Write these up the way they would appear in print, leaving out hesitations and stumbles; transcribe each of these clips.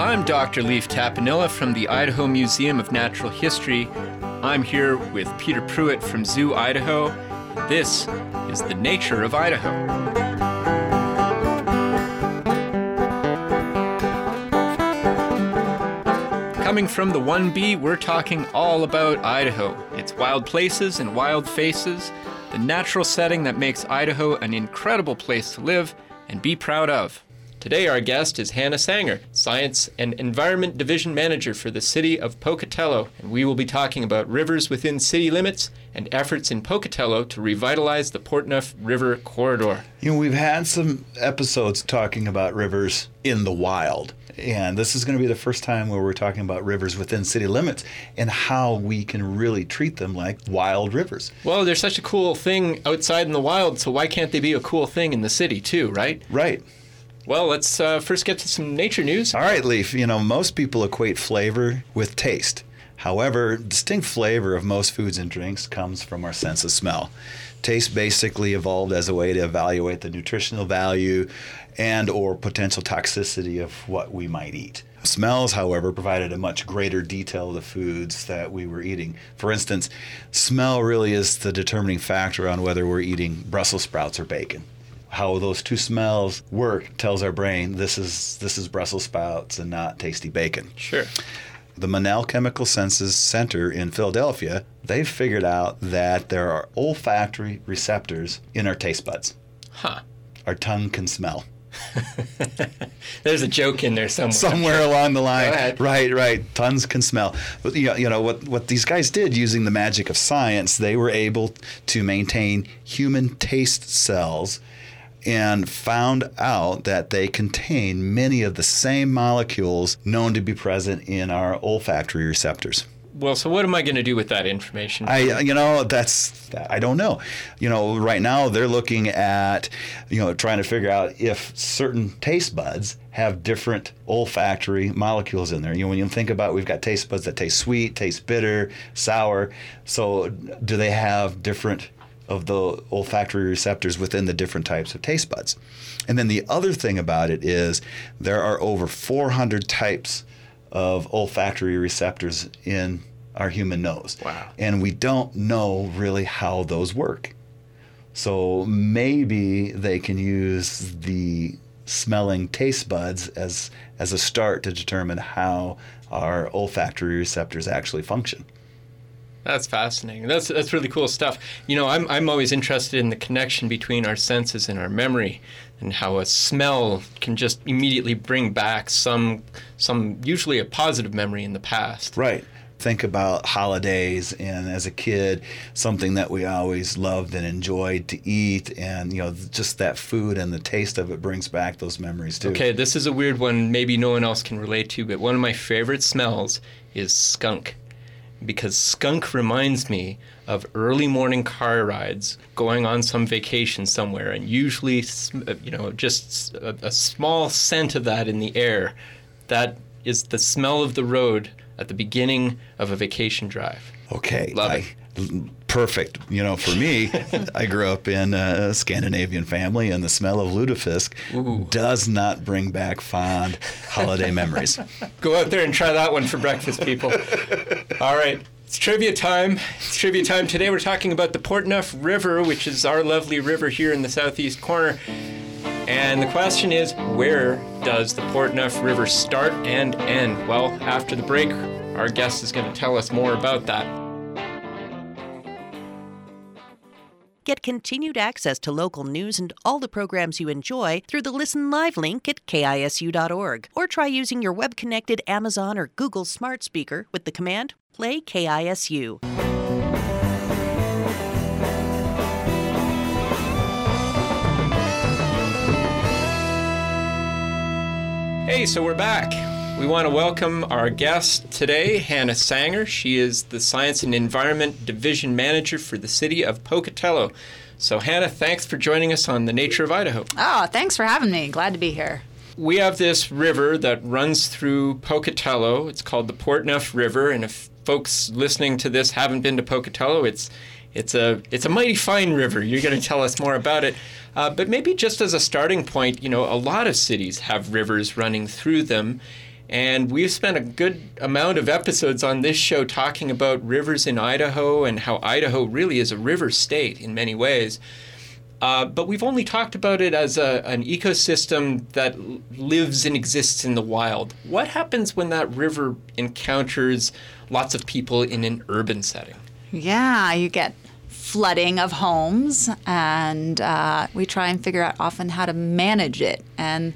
I'm Dr. Leif Tapanilla from the Idaho Museum of Natural History. I'm here with Peter Pruitt from Zoo Idaho. This is The Nature of Idaho. Coming from the 1B, we're talking all about Idaho, its wild places and wild faces, the natural setting that makes Idaho an incredible place to live and be proud of. Today our guest is Hannah Sanger, Science and Environment Division Manager for the City of Pocatello, and we will be talking about rivers within city limits and efforts in Pocatello to revitalize the Portneuf River corridor. You know, we've had some episodes talking about rivers in the wild, and this is going to be the first time where we're talking about rivers within city limits and how we can really treat them like wild rivers. Well, they're such a cool thing outside in the wild, so why can't they be a cool thing in the city too, right? Right. Well, let's first get to some nature news. All right, Leif. You know, most people equate flavor with taste. However, distinct flavor of most foods and drinks comes from our sense of smell. Taste basically evolved as a way to evaluate the nutritional value and or potential toxicity of what we might eat. Smells, however, provided a much greater detail of the foods that we were eating. For instance, smell really is the determining factor on whether we're eating Brussels sprouts or bacon. How those two smells work tells our brain this is Brussels sprouts and not tasty bacon. Sure. The Monell Chemical Senses Center in Philadelphia, they've figured out that there are olfactory receptors in our taste buds. Huh. Our tongue can smell. There's a joke in there somewhere. Somewhere along the line. Go ahead. Right. Tongues can smell. But you know what these guys did using the magic of science, they were able to maintain human taste cells and found out that they contain many of the same molecules known to be present in our olfactory receptors. Well, so what am I going to do with that information? I don't know. You know, right now they're looking at, trying to figure out if certain taste buds have different olfactory molecules in there. You know, when you think about, we've got taste buds that taste sweet, taste bitter, sour. So do they have different of the olfactory receptors within the different types of taste buds? And then the other thing about it is there are over 400 types of olfactory receptors in our human nose. Wow. And we don't know really how those work. So maybe they can use the smelling taste buds as a start to determine how our olfactory receptors actually function. That's fascinating. That's really cool stuff. You know, I'm always interested in the connection between our senses and our memory, and how a smell can just immediately bring back some usually a positive memory in the past. Right. Think about holidays, and as a kid, something that we always loved and enjoyed to eat, and just that food and the taste of it brings back those memories too. Okay, this is a weird one. Maybe no one else can relate to, but one of my favorite smells is skunk. Because skunk reminds me of early morning car rides, going on some vacation somewhere, and usually, just a small scent of that in the air. That is the smell of the road at the beginning of a vacation drive. Okay. Love it. Perfect. For me, I grew up in a Scandinavian family, and the smell of lutefisk does not bring back fond holiday memories. Go out there and try that one for breakfast, people. All right. It's trivia time. Today we're talking about the Portneuf River, which is our lovely river here in the southeast corner. And the question is, where does the Portneuf River start and end? Well, after the break, our guest is going to tell us more about that. Get continued access to local news and all the programs you enjoy through the Listen Live link at KISU.org. Or try using your web-connected Amazon or Google smart speaker with the command Play KISU. Hey, so we're back. We want to welcome our guest today, Hannah Sanger. She is the Science and Environment Division Manager for the City of Pocatello. So, Hannah, thanks for joining us on The Nature of Idaho. Oh, thanks for having me. Glad to be here. We have this river that runs through Pocatello. It's called the Portneuf River, and if folks listening to this haven't been to Pocatello, it's a mighty fine river. You're going to tell us more about it. But maybe just as a starting point, a lot of cities have rivers running through them. And we've spent a good amount of episodes on this show talking about rivers in Idaho and how Idaho really is a river state in many ways. But we've only talked about it as an ecosystem that lives and exists in the wild. What happens when that river encounters lots of people in an urban setting? Yeah, you get flooding of homes, and we try and figure out often how to manage it. And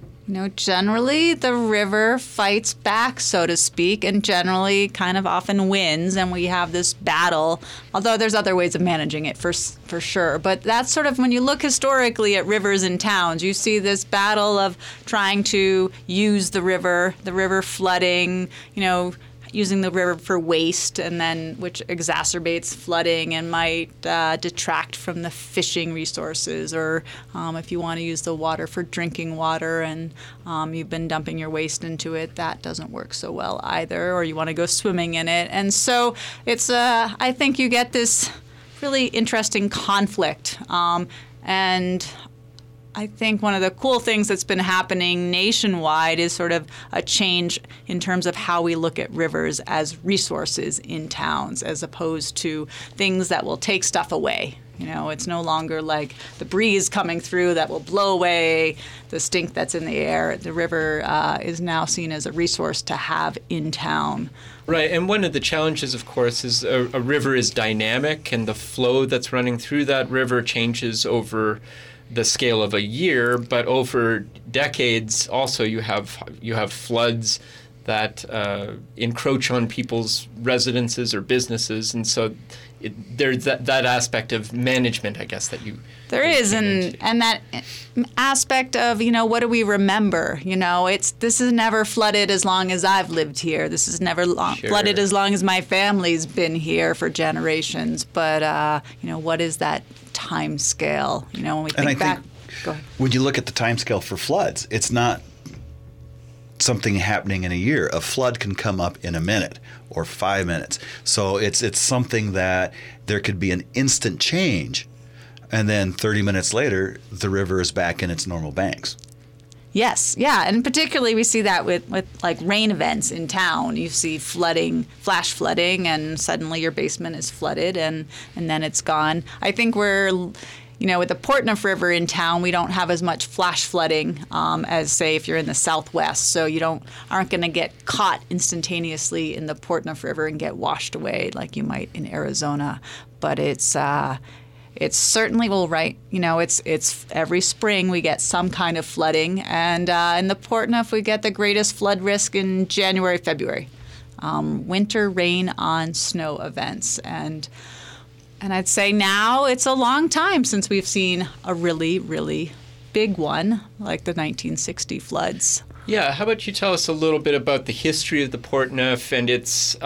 generally the river fights back, so to speak, and generally kind of often wins, and we have this battle, although there's other ways of managing it for sure. But that's sort of, when you look historically at rivers and towns, you see this battle of trying to use the river flooding, using the river for waste, and then which exacerbates flooding and might detract from the fishing resources, or if you want to use the water for drinking water and you've been dumping your waste into it, that doesn't work so well either, or you want to go swimming in it. And so it's I think you get this really interesting conflict, and I think one of the cool things that's been happening nationwide is sort of a change in terms of how we look at rivers as resources in towns, as opposed to things that will take stuff away. It's no longer like the breeze coming through that will blow away the stink that's in the air. The river is now seen as a resource to have in town. Right, and one of the challenges, of course, is a river is dynamic, and the flow that's running through that river changes over the scale of a year, but over decades also you have floods that encroach on people's residences or businesses, and so there's that aspect of management, I guess, that you there is, and that aspect of what do we remember? This is never flooded as long as I've lived here. This is never flooded as long as my family's been here for generations. But what is that time scale? When we think back. Go ahead. When you look at the time scale for floods, it's not something happening in a year. A flood can come up in a minute or 5 minutes. So it's something that there could be an instant change, and then 30 minutes later, the river is back in its normal banks. Yes, yeah, and particularly we see that with like rain events in town. You see flooding, flash flooding, and suddenly your basement is flooded, and then it's gone. I think we're with the Portneuf River in town, we don't have as much flash flooding as, say, if you're in the Southwest. So you aren't going to get caught instantaneously in the Portneuf River and get washed away like you might in Arizona. But it's certainly it's every spring we get some kind of flooding, and in the Portneuf we get the greatest flood risk in January, February, winter rain on snow events. And I'd say now it's a long time since we've seen a really, really big one like the 1960 floods. Yeah, how about you tell us a little bit about the history of the Portneuf and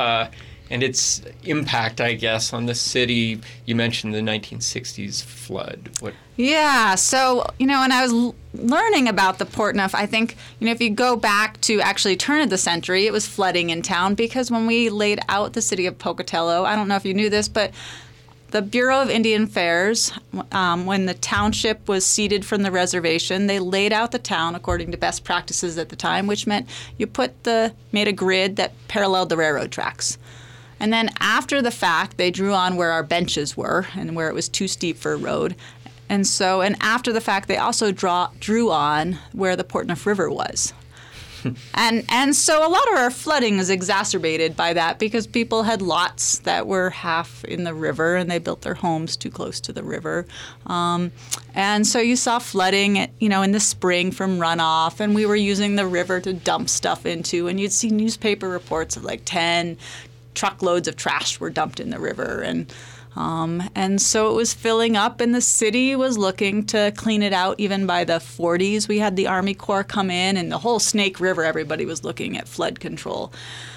its impact, I guess, on the city. You mentioned the 1960s flood. Yeah, so, when I was learning about the Portneuf, I think, if you go back to actually turn of the century, it was flooding in town, because when we laid out the city of Pocatello, I don't know if you knew this, but the Bureau of Indian Affairs, when the township was ceded from the reservation, they laid out the town according to best practices at the time, which meant you made a grid that paralleled the railroad tracks. And then after the fact, they drew on where our benches were and where it was too steep for a road. And after the fact, they also drew on where the Portneuf River was. And so a lot of our flooding is exacerbated by that, because people had lots that were half in the river and they built their homes too close to the river. And so you saw flooding, in the spring from runoff, and we were using the river to dump stuff into, and you'd see newspaper reports of like 10 truckloads of trash were dumped in the river. And so it was filling up, and the city was looking to clean it out. Even by the 40s, we had the Army Corps come in, and the whole Snake River, everybody was looking at flood control.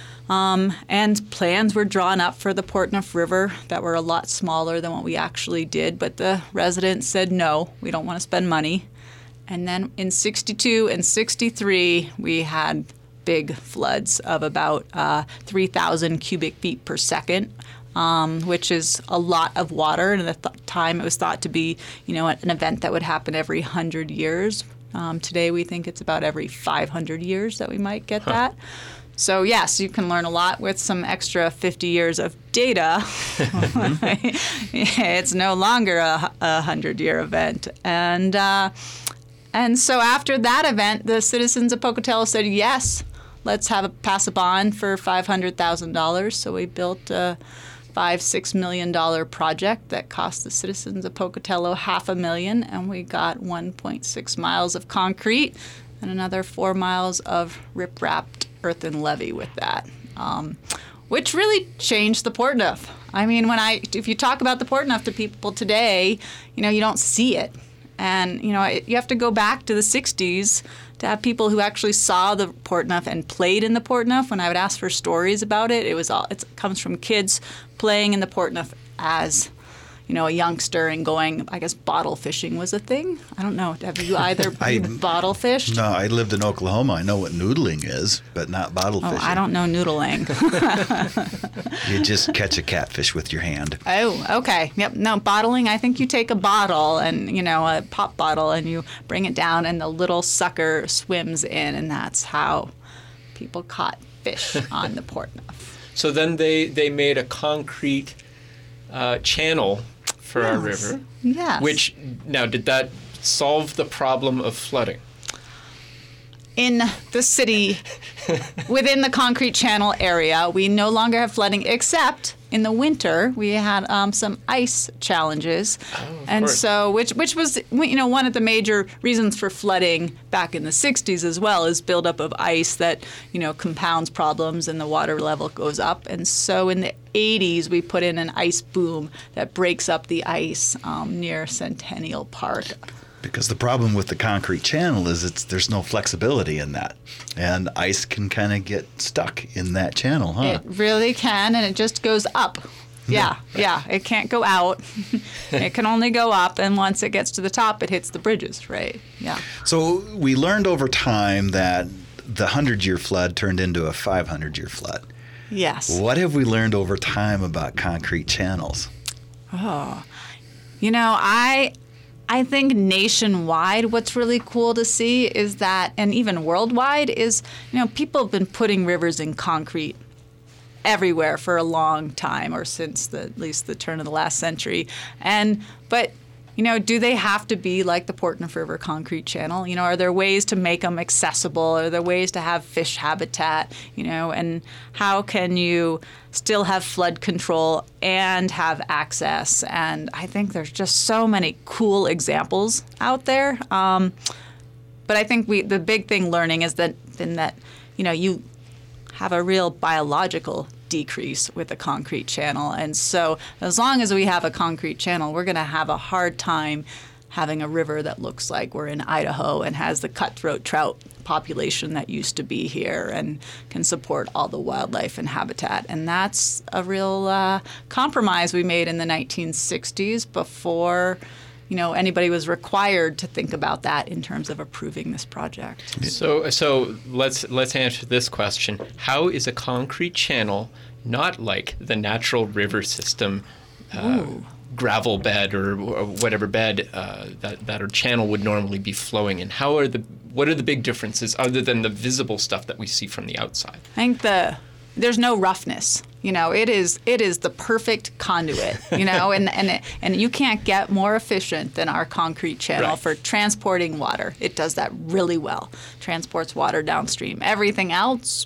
And plans were drawn up for the Portneuf River that were a lot smaller than what we actually did, but the residents said, no, we don't want to spend money. And then in 62 and 63, we had big floods of about 3,000 cubic feet per second. Which is a lot of water, and at the time it was thought to be, an event that would happen every 100 years. Today we think it's about every 500 years that we might get that. So yes, you can learn a lot with some extra 50 years of data. It's no longer a 100-year event. And so after that event, the citizens of Pocatello said, yes, let's pass a bond for $500,000. So we built a $5-6 million project that cost the citizens of Pocatello $500,000, and we got 1.6 miles of concrete and another 4 miles of rip-wrapped earthen levee with that, which really changed the Portneuf. I mean, if you talk about the Portneuf to people today, you don't see it. And, you have to go back to the 60s to have people who actually saw the Portneuf and played in the Portneuf. When I would ask for stories about it, it comes from kids playing in the Portneuf as, a youngster and going, I guess bottle fishing was a thing. I don't know. Have you either bottle fished? No, I lived in Oklahoma. I know what noodling is, but not bottle fishing. I don't know noodling. You just catch a catfish with your hand. Oh, okay. Yep. No, bottling, I think you take a bottle and, a pop bottle, and you bring it down and the little sucker swims in, and that's how people caught fish on the Portneuf. So then they made a concrete channel for our river. Yes. Which, now, did that solve the problem of flooding? In the city, within the concrete channel area, we no longer have flooding, except in the winter we had some ice challenges, and course. so which was one of the major reasons for flooding back in the 60s as well, is buildup of ice that compounds problems and the water level goes up. And so in the 80s we put in an ice boom that breaks up the ice near Centennial Park. Because the problem with the concrete channel is there's no flexibility in that. And ice can kind of get stuck in that channel, huh? It really can, and it just goes up. Yeah. It can't go out. It can only go up, and once it gets to the top, it hits the bridges, right? Yeah. So we learned over time that the 100-year flood turned into a 500-year flood. Yes. What have we learned over time about concrete channels? Oh, I think nationwide, what's really cool to see is that, and even worldwide, is, people have been putting rivers in concrete everywhere for a long time, or since at least the turn of the last century. But do they have to be like the Portneuf River concrete channel? Are there ways to make them accessible? Are there ways to have fish habitat? And how can you still have flood control and have access? And I think there's just so many cool examples out there. But I think the big thing learning is that you have a real biological decrease with a concrete channel. And so as long as we have a concrete channel, we're going to have a hard time having a river that looks like we're in Idaho and has the cutthroat trout population that used to be here and can support all the wildlife and habitat. And that's a real compromise we made in the 1960s before anybody was required to think about that in terms of approving this project. So let's answer this question. How is a concrete channel not like the natural river system, gravel bed or whatever bed that a channel would normally be flowing in? What are the big differences other than the visible stuff that we see from the outside? I think there's no roughness. It is the perfect conduit, and you can't get more efficient than our concrete channel for transporting water. It does that really well. Transports water downstream. Everything else,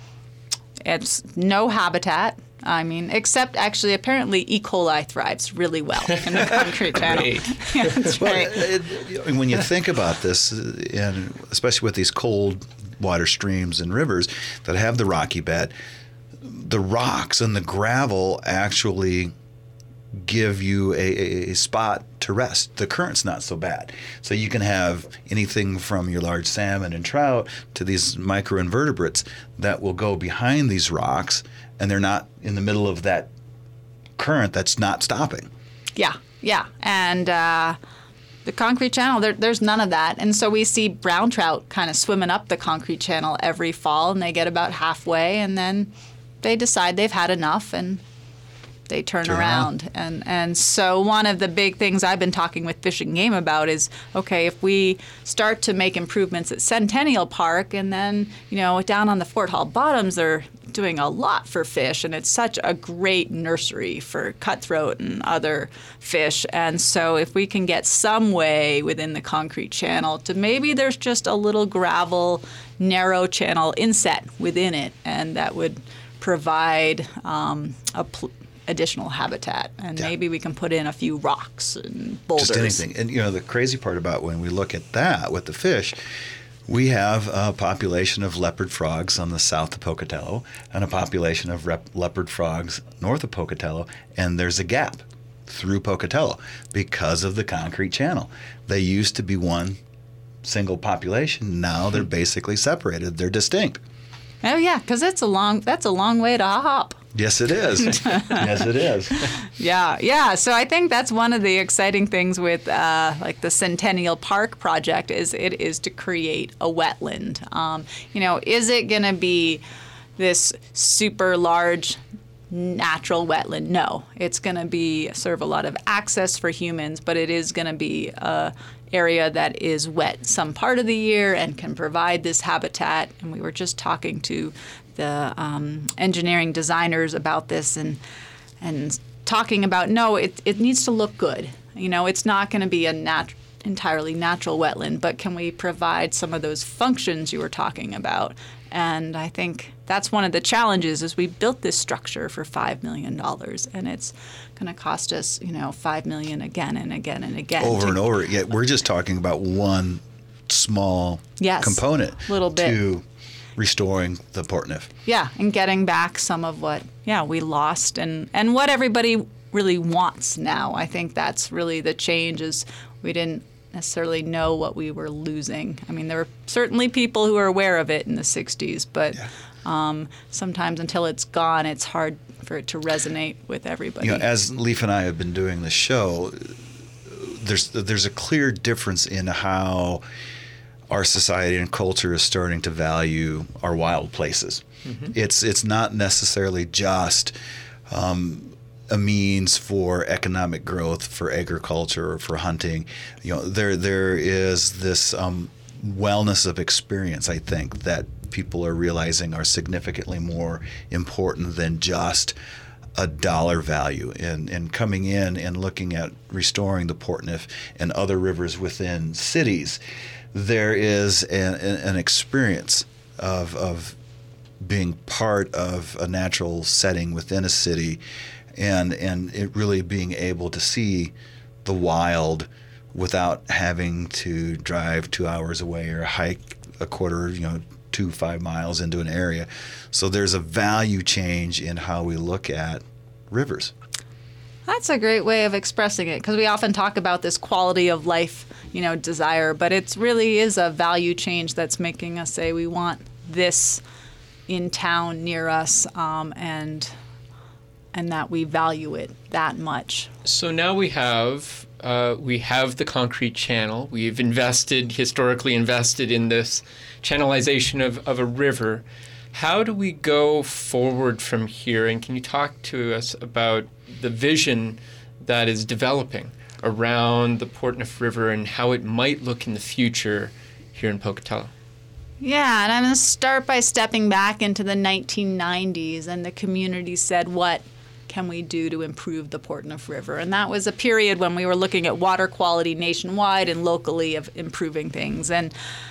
it's no habitat. I mean, except actually, apparently, E. coli thrives really well in the concrete channel. Yeah, that's right. When you think about this, and especially with these cold water streams and rivers that have the rocky bed, the rocks and the gravel actually give you a spot to rest. The current's not so bad. So you can have anything from your large salmon and trout to these microinvertebrates that will go behind these rocks, and they're not in the middle of that current that's not stopping. Yeah. And the concrete channel, there's none of that. And so we see brown trout kind of swimming up the concrete channel every fall, and they get about halfway, and then they decide they've had enough and they turn around. And so one of the big things I've been talking with Fish and Game about is, okay, if we start to make improvements at Centennial Park, and then, down on the Fort Hall Bottoms, they're doing a lot for fish, and it's such a great nursery for cutthroat and other fish. And so if we can get some way within the concrete channel to maybe there's just a little gravel, narrow channel inset within it, and that would provide additional habitat, and maybe we can put in a few rocks and boulders. Just anything. And the crazy part about when we look at that with the fish, we have a population of leopard frogs on the south of Pocatello and a population of leopard frogs north of Pocatello, and there's a gap through Pocatello because of the concrete channel. They used to be one single population. Now they're basically separated. They're distinct. Oh yeah, because that's a long way to hop. Yes, it is. Yes, it is. Yeah. So I think that's one of the exciting things with the Centennial Park project is it is to create a wetland. Is it going to be this super large natural wetland? No, it's going to be serve a lot of access for humans, but it is going to be a area that is wet some part of the year and can provide this habitat. And we were just talking to the engineering designers about this and talking about, it needs to look good. It's not going to be a entirely natural wetland, but can we provide some of those functions you were talking about? And I think that's one of the challenges is we built this structure for $5 million, and it's going to cost us, $5 million again and again and again. Over and over. Yet we're just talking about one small component little bit. To restoring the Portneuf. Yeah, and getting back some of what, we lost and what everybody really wants now. I think that's really the change is we didn't necessarily know what we were losing. I mean, there were certainly people who were aware of it in the 60s, but sometimes until it's gone, it's hard for it to resonate with everybody. As Leif and I have been doing the show, there's a clear difference in how our society and culture is starting to value our wild places. Mm-hmm. It's not necessarily just a means for economic growth, for agriculture, or for hunting. There is this wellness of experience, I think, that people are realizing are significantly more important than just a dollar value. And coming in and looking at restoring the Portneuf and other rivers within cities, there is an experience of being part of a natural setting within a city, and it really being able to see the wild without having to drive 2 hours away or hike a quarter, 5 miles into an area. So there's a value change in how we look at rivers. That's a great way of expressing it, because we often talk about this quality of life, desire, but it really is a value change that's making us say we want this in town near us, and that we value it that much. So now we have the concrete channel. We've historically invested in this channelization of a river. How do we go forward from here? And can you talk to us about the vision that is developing around the Portneuf River and how it might look in the future here in Pocatello? Yeah, and I'm going to start by stepping back into the 1990s, and the community said, what can we do to improve the Portneuf River? And that was a period when we were looking at water quality nationwide and locally of improving things. And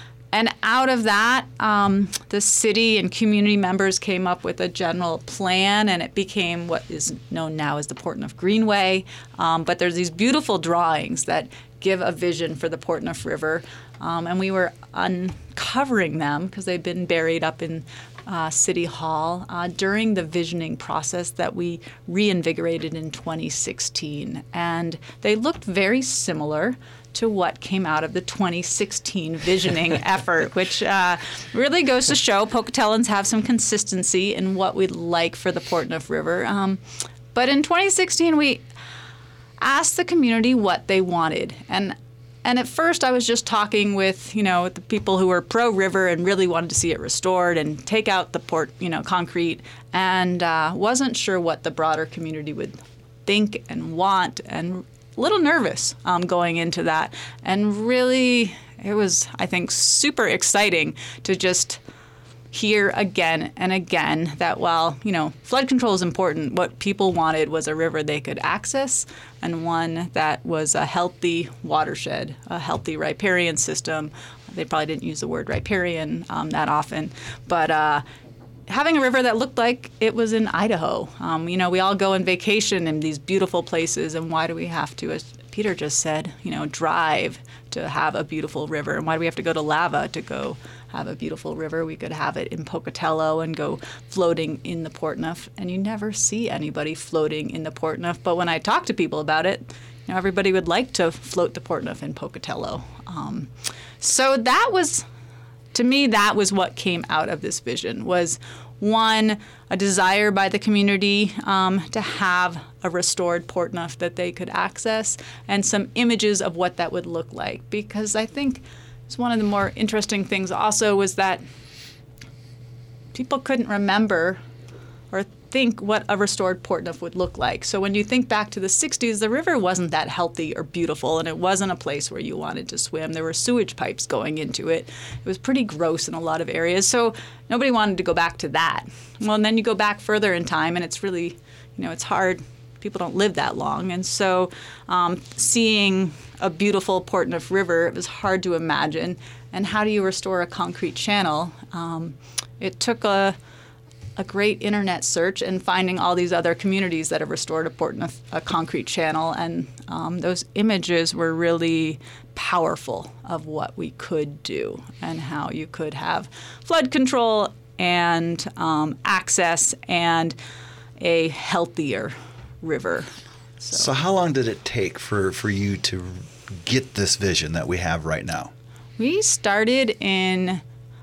out of that, the city and community members came up with a general plan, and it became what is known now as the Portneuf Greenway. But there's these beautiful drawings that give a vision for the Portneuf River, and we were uncovering them because they've been buried up in City Hall during the visioning process that we reinvigorated in 2016. And they looked very similar to what came out of the 2016 visioning effort, which really goes to show Pocatellans have some consistency in what we'd like for the Portneuf River. But in 2016, we asked the community what they wanted. And And at first I was just talking with, the people who were pro-river and really wanted to see it restored and take out the concrete, and wasn't sure what the broader community would think and want, and a little nervous going into that. And really, it was, I think, super exciting to just hear again and again that while, flood control is important, what people wanted was a river they could access and one that was a healthy watershed, a healthy riparian system. They probably didn't use the word riparian that often, but having a river that looked like it was in Idaho. We all go on vacation in these beautiful places, and why do we have to, as Peter just said, drive to have a beautiful river? And why do we have to go to Lava to go have a beautiful river? We could have it in Pocatello and go floating in the Portneuf, and you never see anybody floating in the Portneuf. But when I talk to people about it, everybody would like to float the Portneuf in Pocatello. So that was, to me, that was what came out of this vision, was one, a desire by the community to have a restored Portneuf that they could access, and some images of what that would look like. Because I think it's one of the more interesting things also was that people couldn't remember or think what a restored Portneuf would look like. So when you think back to the 60s, the river wasn't that healthy or beautiful, and it wasn't a place where you wanted to swim. There were sewage pipes going into it. It was pretty gross in a lot of areas, so nobody wanted to go back to that. Well, and then you go back further in time, and it's really, it's hard. People don't live that long, and so seeing a beautiful Portneuf River, it was hard to imagine. And how do you restore a concrete channel? It took a great internet search and finding all these other communities that have restored a concrete channel, and those images were really powerful of what we could do and how you could have flood control and access and a healthier river. So how long did it take for you to get this vision that we have right now? We started in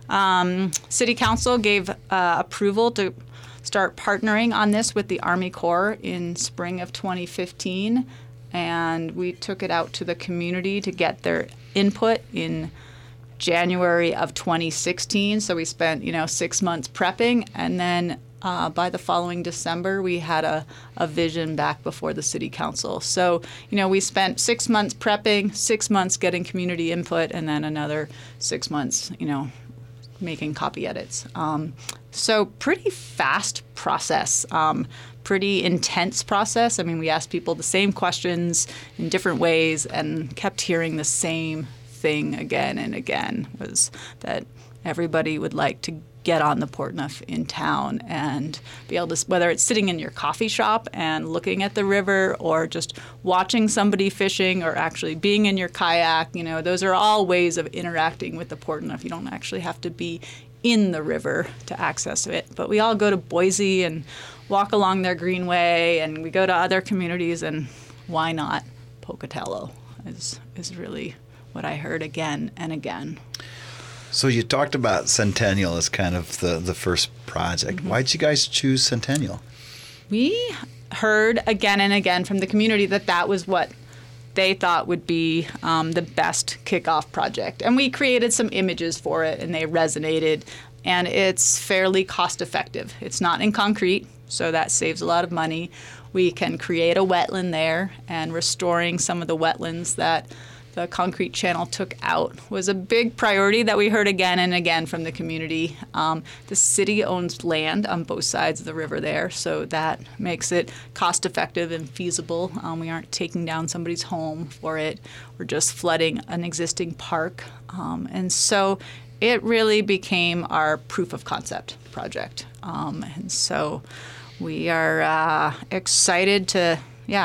City Council gave approval to start partnering on this with the Army Corps in spring of 2015, and we took it out to the community to get their input in January of 2016. So we spent 6 months prepping, and then by the following December, we had a vision back before the City Council. So, we spent 6 months prepping, 6 months getting community input, and then another 6 months, making copy edits. So pretty fast process, pretty intense process. I mean, we asked people the same questions in different ways and kept hearing the same thing again and again, was that everybody would like to get on the Portneuf in town and be able to, whether it's sitting in your coffee shop and looking at the river or just watching somebody fishing or actually being in your kayak, those are all ways of interacting with the Portneuf. You don't actually have to be in the river to access it. But we all go to Boise and walk along their greenway, and we go to other communities, and why not Pocatello is really what I heard again and again. So you talked about Centennial as kind of the first project. Mm-hmm. Why'd you guys choose Centennial? We heard again and again from the community that was what they thought would be the best kickoff project. And we created some images for it, and they resonated. And it's fairly cost effective. It's not in concrete, so that saves a lot of money. We can create a wetland there, and restoring some of the wetlands that the concrete channel took out was a big priority that we heard again and again from the community. The city owns land on both sides of the river there, so that makes it cost effective and feasible. We aren't taking down somebody's home for it. We're just flooding an existing park. And so it really became our proof of concept project. And so we are excited to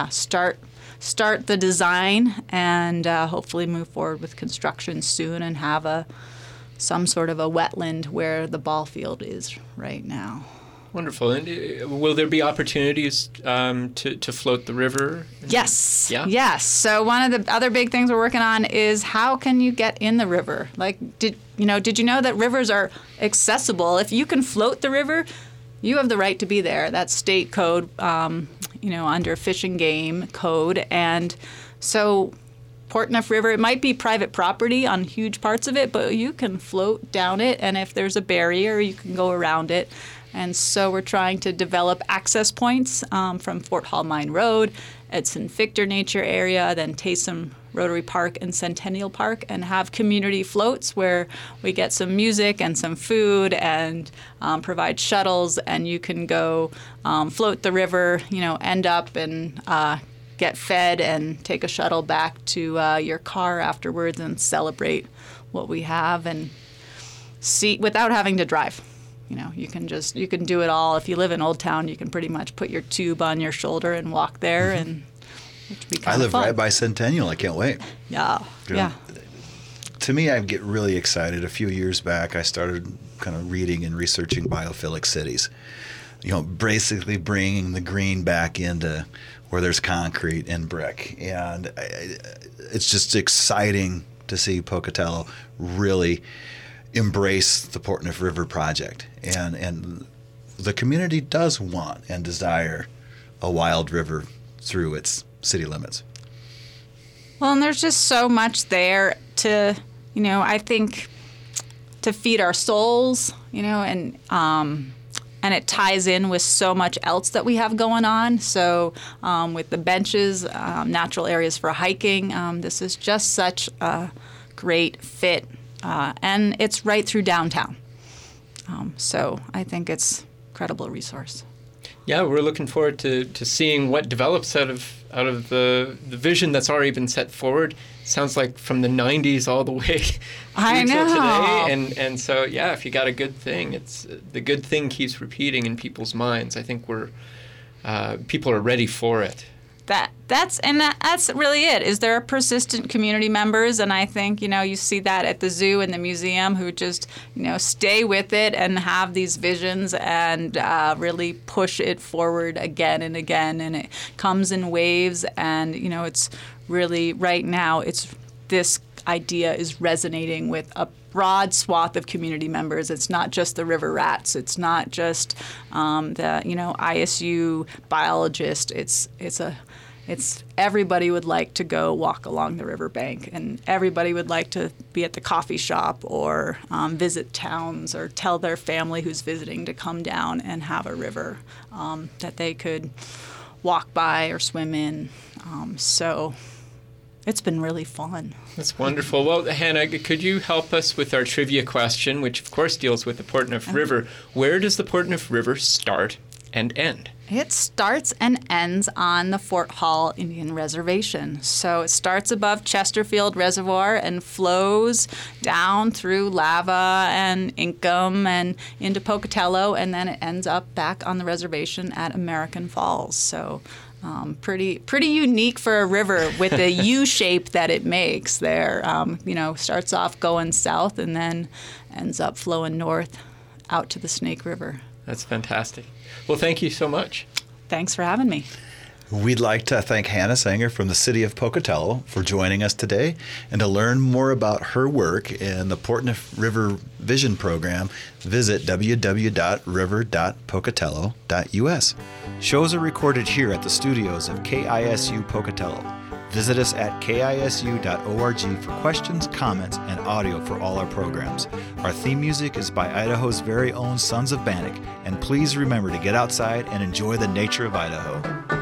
start the design and hopefully move forward with construction soon and have some sort of a wetland where the ball field is right now. Wonderful. And will there be opportunities to float the river? Yes. Yeah? Yes. So one of the other big things we're working on is how can you get in the river? Like, did you know that rivers are accessible? If you can float the river, you have the right to be there. That's state code, under Fish and Game code. And so Portneuf River, it might be private property on huge parts of it, but you can float down it, and if there's a barrier, you can go around it. And so we're trying to develop access points from Fort Hall Mine Road, Edson Fichter Nature Area, then Taysom Rotary Park and Centennial Park, and have community floats where we get some music and some food and provide shuttles, and you can go float the river, end up and get fed and take a shuttle back to your car afterwards and celebrate what we have and see without having to drive. You can do it all. If you live in Old Town, you can pretty much put your tube on your shoulder and walk there, and it would be kind I of live fun. right by Centennial. I can't wait. Yeah. To me, I get really excited. A few years back, I started kind of reading and researching biophilic cities. Basically bringing the green back into where there's concrete and brick, and it's just exciting to see Pocatello really embrace the Portneuf River project, and the community does want and desire a wild river through its city limits. Well, and there's just so much there to, I think, to feed our souls, and it ties in with so much else that we have going on. So with the benches, natural areas for hiking, this is just such a great fit. And it's right through downtown. So I think it's an incredible resource. Yeah, we're looking forward to seeing what develops out of the vision that's already been set forward. Sounds like from the 90s all the way through till today. And so, yeah, if you got a good thing, the good thing keeps repeating in people's minds. I think people are ready for it. That's really it. Is there persistent community members? And I think, you see that at the zoo and the museum who just, stay with it and have these visions and really push it forward again and again. And it comes in waves. And, it's really right now, this idea is resonating with a broad swath of community members. It's not just the river rats. It's not just the ISU biologist. It's everybody would like to go walk along the riverbank, and everybody would like to be at the coffee shop or visit towns or tell their family who's visiting to come down and have a river that they could walk by or swim in. So it's been really fun. That's wonderful. Well, Hannah, could you help us with our trivia question, which of course deals with the Portneuf River? Where does the Portneuf River start and end? It starts and ends on the Fort Hall Indian Reservation. So it starts above Chesterfield Reservoir and flows down through Lava and Inkom and into Pocatello, and then it ends up back on the reservation at American Falls. So pretty unique for a river with the U shape that it makes there. Starts off going south and then ends up flowing north out to the Snake River. That's fantastic. Well, thank you so much. Thanks for having me. We'd like to thank Hannah Sanger from the City of Pocatello for joining us today. And to learn more about her work in the Portneuf River Vision Program, visit www.river.pocatello.us. Shows are recorded here at the studios of KISU Pocatello. Visit us at kisu.org for questions, comments, and audio for all our programs. Our theme music is by Idaho's very own Sons of Bannock, and please remember to get outside and enjoy the nature of Idaho.